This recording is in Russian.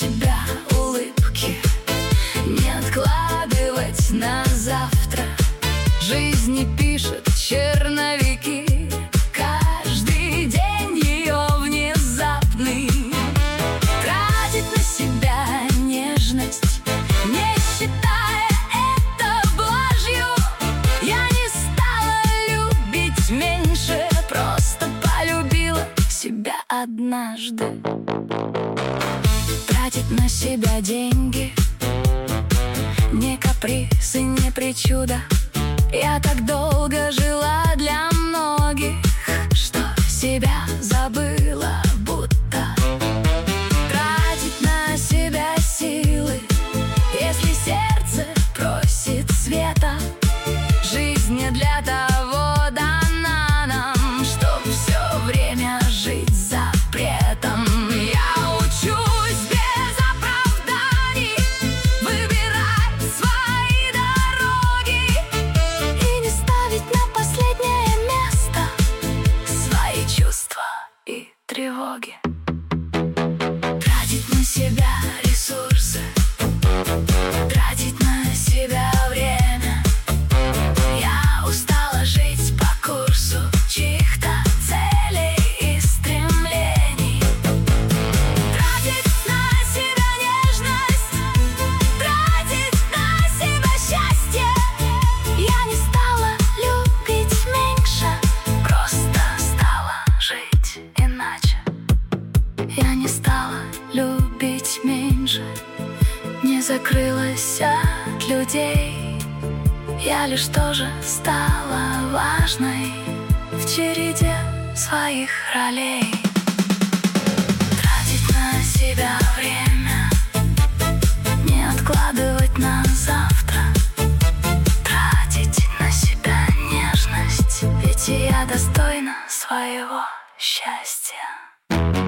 себя улыбки, не откладывать на завтра. Жизнь не пишет черновики, каждый день ее внезапный. Тратить на себя нежность, не считая это блажью. Я не стала любить меньше, просто полюбила себя однажды. Тратить на себя деньги, не каприз и не причуда. Я так долго жила для многих, что себя забыла будто. Тратить на себя силы, если сердце просит света. Жизнь не для того дана нам, чтоб все время жить запретом. Я учусь без оправданий выбирать свои дороги и не ставить на последнее место свои чувства и тревоги. Тратить на себя ресурсы, тратить на себя время. Я устала жить по курсу чьих-то целей и стремлений. Тратить на себя нежность, тратить на себя счастье. Я не стала любить меньше, просто стала жить иначе. Я не стала любить меньше, не закрылась от людей. Я лишь тоже стала важной в череде своих ролей. Тратить на себя время, не откладывать на завтра. Тратить на себя нежность, ведь я достойна своего счастья.